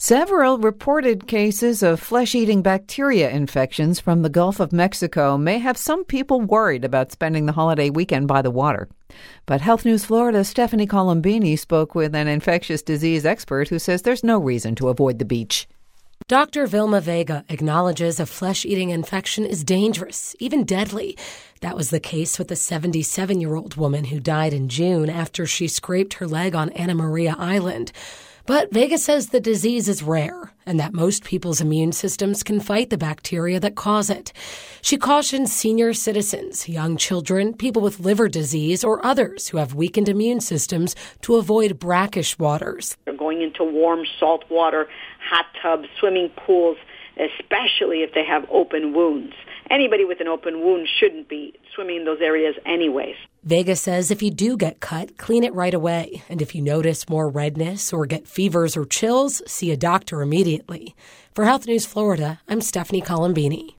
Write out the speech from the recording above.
Several reported cases of flesh-eating bacteria infections from the Gulf of Mexico may have some people worried about spending the holiday weekend by the water. But Health News Florida's Stephanie Colombini spoke with an infectious disease expert who says there's no reason to avoid the beach. Dr. Vilma Vega acknowledges a flesh-eating infection is dangerous, even deadly. That was the case with a 77-year-old woman who died in June after she scraped her leg on Anna Maria Island. But Vega says the disease is rare and that most people's immune systems can fight the bacteria that cause it. She cautions senior citizens, young children, people with liver disease, or others who have weakened immune systems to avoid brackish waters. They're going into warm, salt water, hot tubs, swimming pools, especially if they have open wounds. Anybody with an open wound shouldn't be swimming in those areas anyways. Vega says if you do get cut, clean it right away. And if you notice more redness or get fevers or chills, see a doctor immediately. For Health News Florida, I'm Stephanie Colombini.